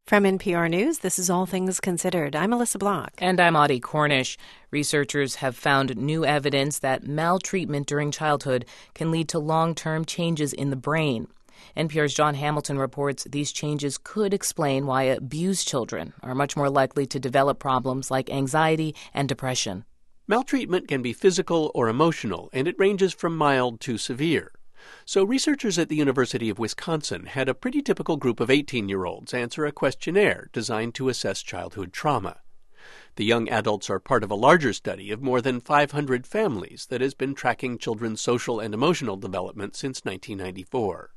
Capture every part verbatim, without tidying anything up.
From N P R News, this is All Things Considered. I'm Melissa Block. And I'm Audie Cornish. Researchers have found new evidence that maltreatment during childhood can lead to long-term changes in the brain. N P R's Jon Hamilton reports these changes could explain why abused children are much more likely to develop problems like anxiety and depression. Maltreatment can be physical or emotional, and it ranges from mild to severe. So researchers at the University of Wisconsin had a pretty typical group of eighteen-year-olds answer a questionnaire designed to assess childhood trauma. The young adults are part of a larger study of more than five hundred families that has been tracking children's social and emotional development since nineteen ninety-four.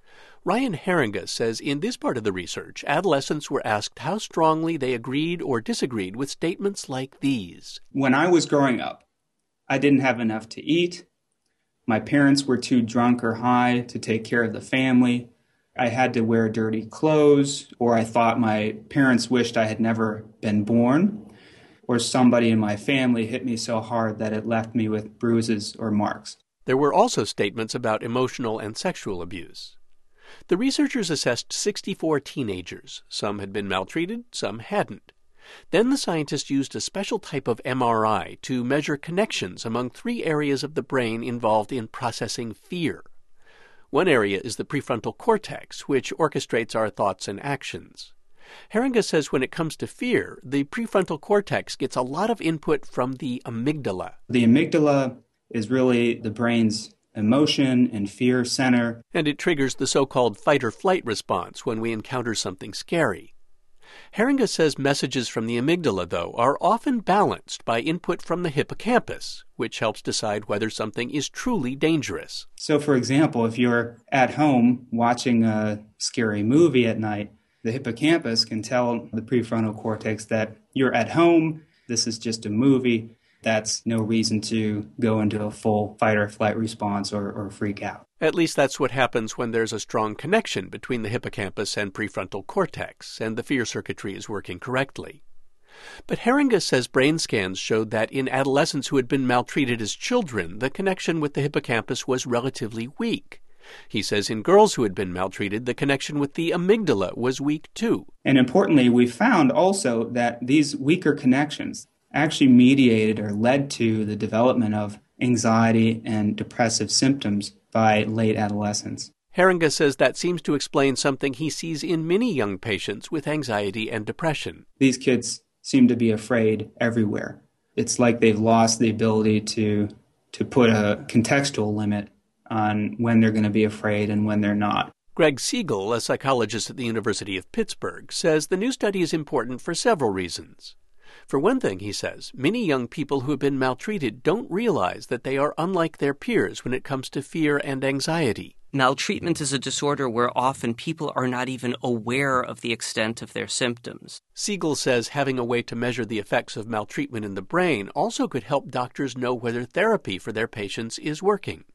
Ryan Haringa says in this part of the research, adolescents were asked how strongly they agreed or disagreed with statements like these. When I was growing up, I didn't have enough to eat. My parents were too drunk or high to take care of the family. I had to wear dirty clothes, or I thought my parents wished I had never been born, or somebody in my family hit me so hard that it left me with bruises or marks. There were also statements about emotional and sexual abuse. The researchers assessed sixty-four teenagers. Some had been maltreated, some hadn't. Then the scientists used a special type of M R I to measure connections among three areas of the brain involved in processing fear. One area is the prefrontal cortex, which orchestrates our thoughts and actions. Haringa says when it comes to fear, the prefrontal cortex gets a lot of input from the amygdala. The amygdala is really the brain's emotion and fear center. And it triggers the so-called fight-or-flight response when we encounter something scary. Haringa says messages from the amygdala, though, are often balanced by input from the hippocampus, which helps decide whether something is truly dangerous. So, for example, if you're at home watching a scary movie at night, the hippocampus can tell the prefrontal cortex that you're at home, this is just a movie, that's no reason to go into a full fight or flight response or, or freak out. At least that's what happens when there's a strong connection between the hippocampus and prefrontal cortex, and the fear circuitry is working correctly. But Haringa says brain scans showed that in adolescents who had been maltreated as children, the connection with the hippocampus was relatively weak. He says in girls who had been maltreated, the connection with the amygdala was weak too. And importantly, we found also that these weaker connections actually mediated or led to the development of anxiety and depressive symptoms by late adolescence. Haringa says that seems to explain something he sees in many young patients with anxiety and depression. These kids seem to be afraid everywhere. It's like they've lost the ability to, to put a contextual limit on when they're going to be afraid and when they're not. Greg Siegel, a psychologist at the University of Pittsburgh, says the new study is important for several reasons. For one thing, he says, many young people who have been maltreated don't realize that they are unlike their peers when it comes to fear and anxiety. Maltreatment is a disorder where often people are not even aware of the extent of their symptoms. Siegel says having a way to measure the effects of maltreatment in the brain also could help doctors know whether therapy for their patients is working.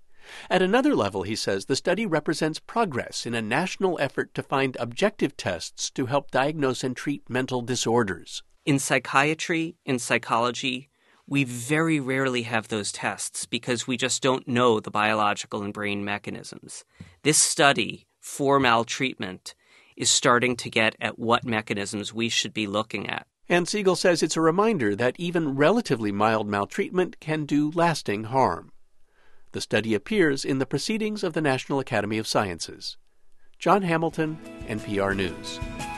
At another level, he says, the study represents progress in a national effort to find objective tests to help diagnose and treat mental disorders. In psychiatry, in psychology, we very rarely have those tests because we just don't know the biological and brain mechanisms. This study for maltreatment is starting to get at what mechanisms we should be looking at. And Siegel says it's a reminder that even relatively mild maltreatment can do lasting harm. The study appears in the Proceedings of the National Academy of Sciences. Jon Hamilton, N P R News.